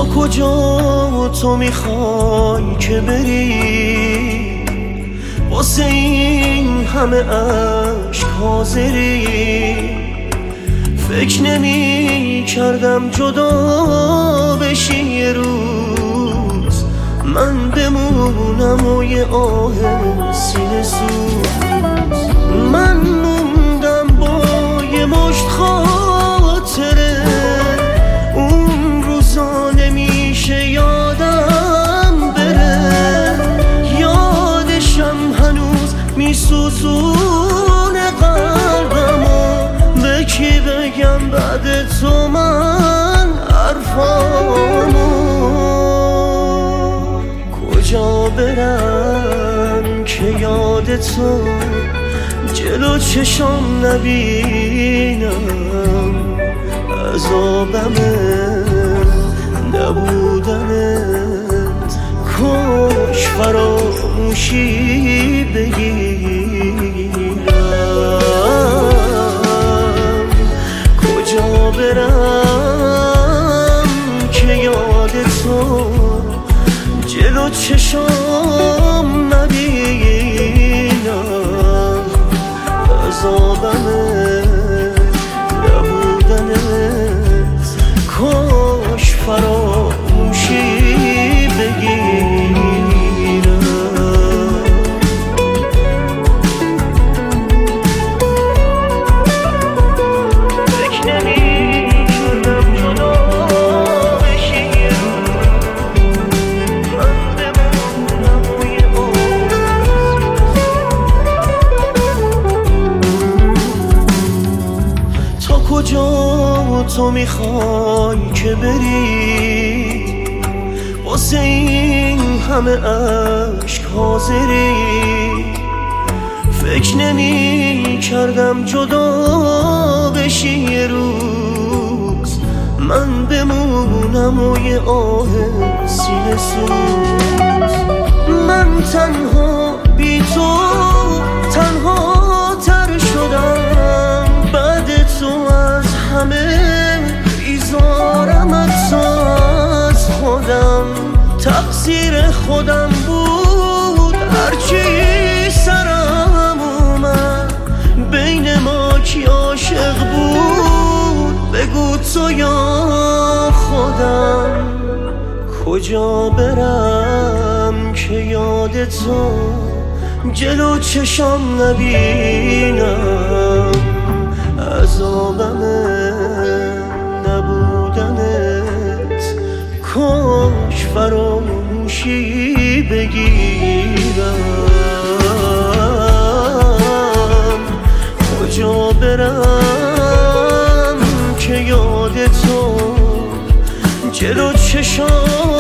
تا کجا تو میخوای که بری؟ واسه این همه عشق حاضری؟ فکر نمی کردم جدا بشی یه روز، من بمونم و یه آه سینه سوز. من موندم با یه مشت خاطره، اون روزا نمیشه یادم بره. یادشم هنوز میسوزونه قلبمو، به کی بگم بعد تو من حرفامو؟ کجا برم که یاد تو جلو چشام نبینم؟ عذابمه نبودنت، کاش فراموشی بگیرم. کجا برم که یاد تو جلو چشام نبینم؟ عذابمه نبودنت، کاش فراموشی بگیرم. فکر نمی‌کردم جدا بشی، من بمونم و یه تا کجا تو میخوای که بری؟ واسه این همه عشق حاضری؟ فکر نمی کردم جدا بشی یه روز، من بمونم و یه آه سینه سوز. من تنها بی تو تنها تر شدم، بعد تو از همه بیزارم، حتی از خودم. تقصیر خودم بود، هرچی سرم اومد. بین ما کی عاشق بود؟ بگو تو یا خودم. کجا برم که یاد تو جلو چشام نبینم؟ عذابمه نبودنت، کاش فراموشی بگیرم. کجا برم که یاد تو جلو چشام